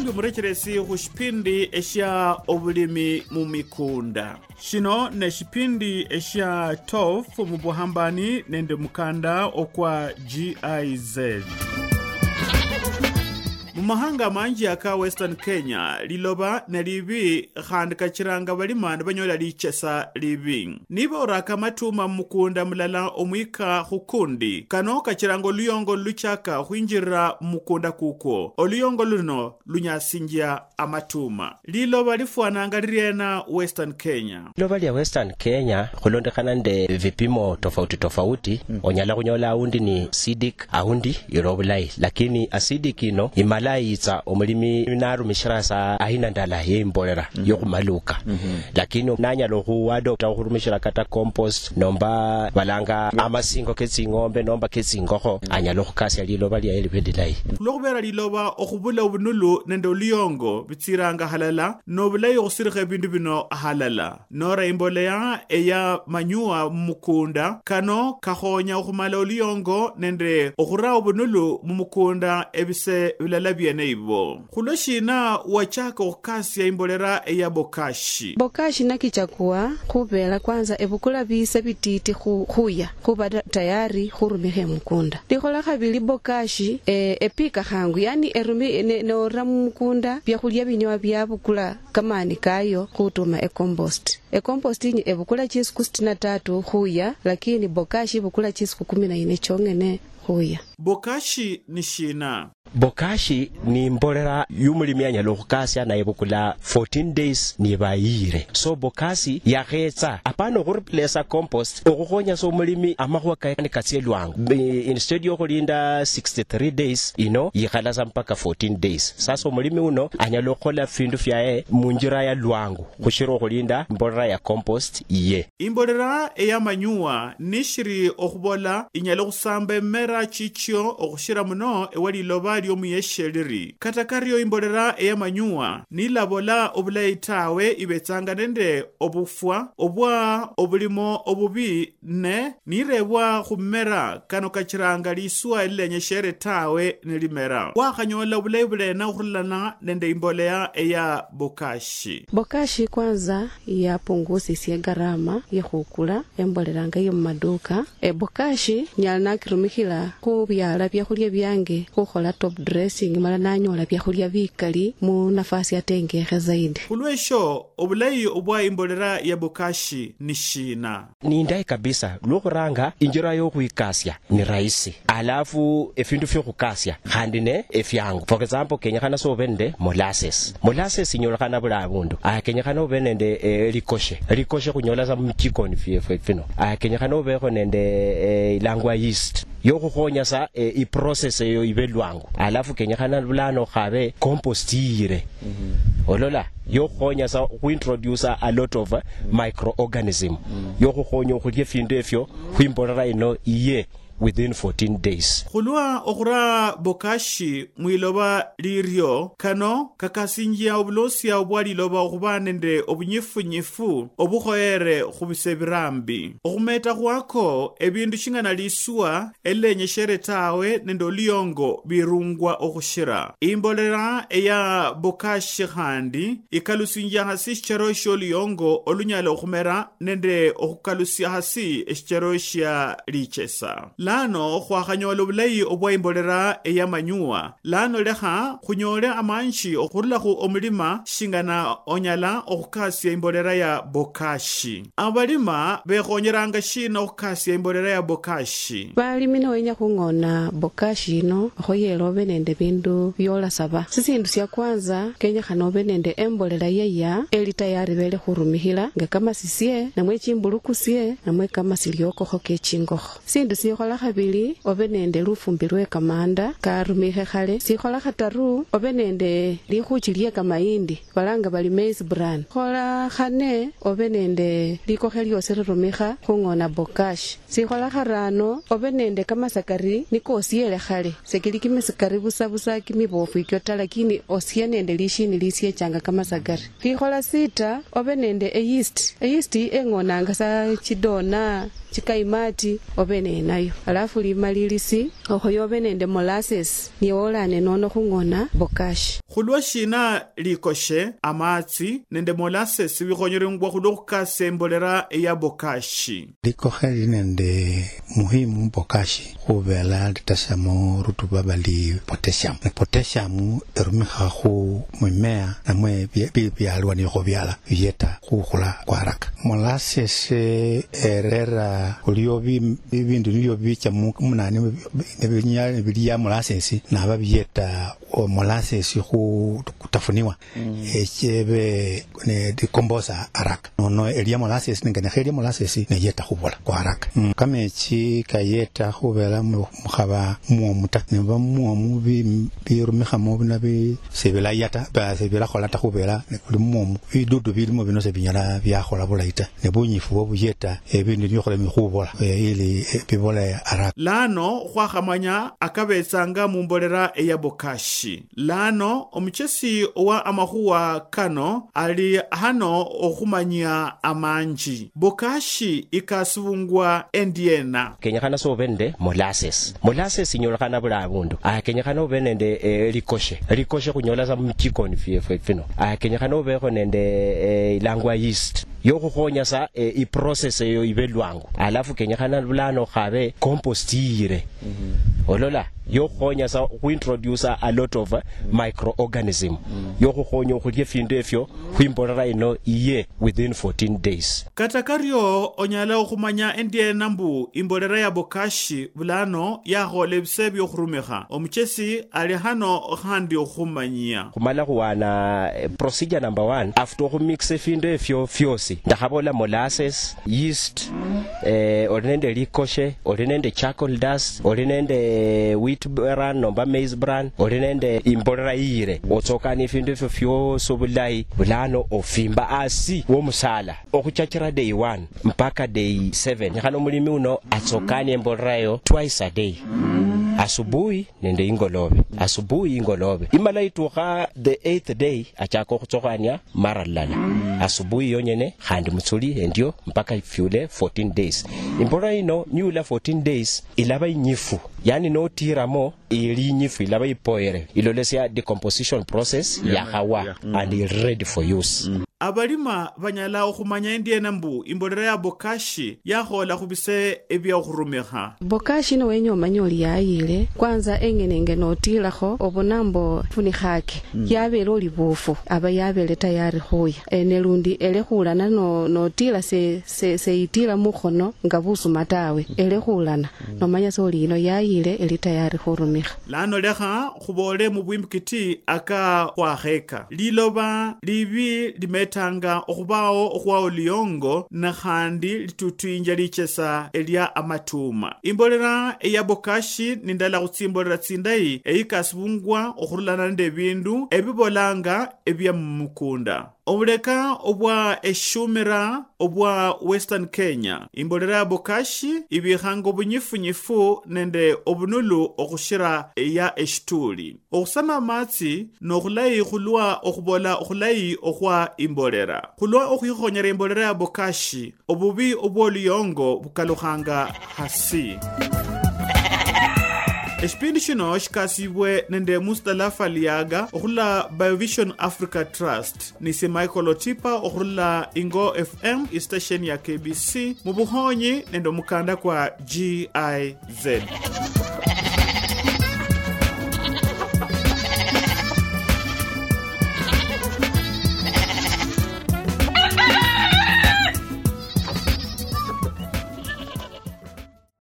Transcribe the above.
Murungi murecheresi kushipindi esha obulimi mumikunda. Shino ne shipindi esha TOF mubuhambani nende mukanda okwa GIZ. Mumahanga manji aka Western Kenya, liloba na libi khandika chiranga balimana banyola lichesa libi. Niba oraka matuma mukunda mulala omwika hukundi, kano kachiranga oluyongo luchaka huinjira mukunda kuko. Oluyongo luno lunyasinjia amatuma. Liloba lifuananga liriena Western Kenya. Liloba lia Western Kenya, hulondekana nde vipimo tofauti. Onyala kunyola aundi ni acidic, aundi irobulai. Lakini acidic ino, imala itsa omulimi narumishira sa ahina ndala yembolera yokumaluka lakini nanyalo kuadopta kurumishira kata compost nomba balanga amasingo ketsingombe nomba ketsingoho anyalo kukasya liloba lya elipendilai lokubera liloba okubula obunulu nende oluyongo bitsiranga halala nobulai osirikhe bindu bino halala nora imboleya eya manyua mukunda kano kahonya okumala oluyongo nende okura obunulu mumukunda ebise bilala neibo. Kuloshina wachaka okasi ya imbolera eya bokashi. Bokashi nakichakua kubela kwanza ebukula bisa bititi huya kuba tayari hurumihe mukunda. Likola kabili bokashi epika hangu yani erumi neora mukunda byakulya binyowa byabukula kamani kayo kutuma compost. Compost ni ebukula chisiku 63 huya lakini bokashi bukula chisiku 14 chongene huya. Bokashi ni shina. Bokashi ni mbolera yumulimi anyalo kukasya na ebukula 14 days ni bayire. So bokashi yakhetsa apano kureplace compost okukonya so mulimi amahuwa kayani katsie lwangu. Instead yokulinda 63 days ino yikhalaza mpaka 14 days. Sasa mulimi uno anyalo kola findu fyae munjira ya lwangu kushira okulinda mbolera ya compost iye. Imbolera eya manyua nishiri okubola inyalo kusambe mera chichio okushira muno ewali loba omuyesheriri katakario imbolera eya manyua nilabola obulaitawe ibetsanga nende obufwa obwa obulimo obubi ne nirebwa khumera kano kachiranga liswa ilenyeshere tawe nilimera wakanyola obulaibulena khulana nende imbolea eya bokashi kwanza yapungusisye gharama ya khukula emboleranga yo mumaduka bokashi nyala nakirumikila kubyala byakhulya byange khukhola top dressing mala nanyola byakhulya bikali mu nafasi atengehe zaidi. Kulwesho obulai obwa imbolera ya bokashi ni shina. Ni ndai kabisa lukuranga injira yo kuikasya ni rahisi. Alafu efindu fyo kukasya handine efyangu. For example kenyakana so bende molasses. Molasses inyolakana bula abundu. Kenyakana obende ricochet kunyola za mchikoni fino. Kenyakana obeko nende ilangwa yeast. Yoko khonya sa process yo ibelwangu alafu kenyakana bulano khabe compost yire olola yo khonya sa kuintroduce a lot of microorganism yoko khonya khulye findu efyo khwimbolera ino iye within 14 days. Khulwa okura bokashi mwiloba lirio kano kakasinjia obulosia obwali loba okubanende obunyifu obukhoere khubisebirambi okumeta kwako ebindu shingana liswa elenyeshere tawe nende oluyongo birungwa okushira imbolera eya bokashi khandi ikalusinjia hasi shichero oluyongo olunyala okumera nende okukalusia hasi shichero sha lichesa. Lano khwakhanyola obulai obwa imbolera eya manyua lano lekha khunyole amanchi okhurula khu omulima shingana onyala okhukasya imbolera ya bokashi. Abalima bekhonyeranga shina okhukasya imbolera ya bokashi. Balimi noenya khungona bokashi ino khoyelobe nende bindu byola saba. Sisindu sya kwanza kenyakhana obe nende embolera yeya eli tayari bele khurumihila nga kama sisye namwe chimbulukusye namwe kama siliokokho kechingokho. Sindu sikhola khabili obe nende lufumbi lwe kamanda karumihe khale. Sikhola khataru obe nende likhuchilye kamayindi balanga bali maize bran. Khola khane obe nende likokhe lyose lirumiha khungona bokashi. Sikhola kharano obe nende kamasakari niko osiele khale sekili kimasakari busa kimibofu ikyota lakini osie nende lishini lisye changa kamasakari. Likhola sita obe nende yeast engonanga sa chidona chikaimati obe nenayo. alafu limalilisi okhoyobe nende molasses niolane nono khung'ona bokashi. Khulwa shina likoshe amatsi nende molasses bikhonyerengwa khulwa khukasa embolera ya bokashi. Likokhe nende muhimu bokashi khubela litasamo rutuba bali potassium. Potassium erumikha khu mimea namwe byalwa ni khobyala byeta khukhula kwa haraka. Molasses erera khulyo bindu nibyo bicha munani nebinyali biliya molasses naba byeta molasses kutafuniwa echebe ne dekombosa haraka. Nono elia molasses ngene kheli molasses neyeta khubula kwa haraka. Kamechi kayeta khubela mukhaba muomuta nemba muomu birumikha mu binabi sebela yata ba sebela khola ta khubela kuli muomu bidudu bilimo bino sebinyala byakhola bulaita ne bunyifu obuyeta ebindu byokhola mikhubola ili bibola haraka. Lano khwakhamanya akabetsanga mu mbolera ya bokashi. Lano omuchesi wa amakhuwa kano ali hano okhumanya amanji. Bokashi ikasubungwa endiena. Kenyakhana sobende molasses inyolakana bula abundu. Kenyakhana obenende likoshe kunyola sa mchikoni fino. Kenyakhana obekho nende ilangwa yeast yokukhonya sa iprocess eyo ibelwangu. Alafu kenyakhana bulano khabe compost yire. Olola yokukhonya sa kuintroduce a lot of microorganism. Yokukhonya khulye findu efyo khwimbolera ino iye within 14 days. Katakaryo onyala okhumanya endiena mbu imbolera ya bokashi bulano yakhole bisebi okhurumikha. Omuchesi ali hano khandi okhumanyia. Kumala khuwana procedure number 1 after khumix findu efyo fyosi. Ndakhabola molasses, yeast, olinende likoshe, olinende charcoal dust, olinende wheat bran nomba maize bran, olinende imbolera iyire. Otsokani findu efyo fyoso bulayi bulano ofimba asi womusala. Okuchachira day 1 mpaka day 7. Nyakhano mulimi uno atsokani embolera yo twice a day. Asubuhi nende ingolobe. Imala ituha the 8th day achako kutsokanya mara lala. Asubuhi yonyene khandi mutsuli endio mpaka ifyule 14 days. Imbolera ino nyula 14 days ilaba inyifu. Yani no tiramo ili inyifu ilaba ipoere. Ilolesia decomposition process ya hawa and ready for use. Abalima banyala okhumanya endiena mbu imbolera ya bokashi yakhola khubise ebya okhurumikha. Bokashi no wenyo manyoli yayile kwanza engene notilakho obonambo funikhake yabele olibufu aba yabele tayari khoya nelundi elekhulana notila se itila mukhono nga busuma tawe elekhulana nomanya soli ino yayile eli tayari khurumikha. Lano lekha khubole mu bwimbikiti aka khwakheka liloba libi limetanga okhubao okhwa liyongo na khandi litutwinja lichesa elia amatuma. Imbolera ya bokashi nindala kutsimbolera tsindayi eyikasibungwa okhurulana nende bindu ebibolanga ebya mukunda. Obuleka obwa eshumira obwa Western Kenya imbolera ya bokashi ibikhanga obunyifu nende obunulu okhushira ya eshituli. Okhusama amatsi nokhulayi khulwa okhubola okhulayi okhwa imbolera. Khulwa okhuyikhonyera imbolera ya bokashi obubi obwoluyongo bukalukhanga hasi. Eshipindi shino shikasibwe nende Mustalafa Liaga okhula Biovision Africa Trust nisi Michael Otipa okhula Ingo FM station ya KBC mubuhonyi nende mukanda kwa GIZ.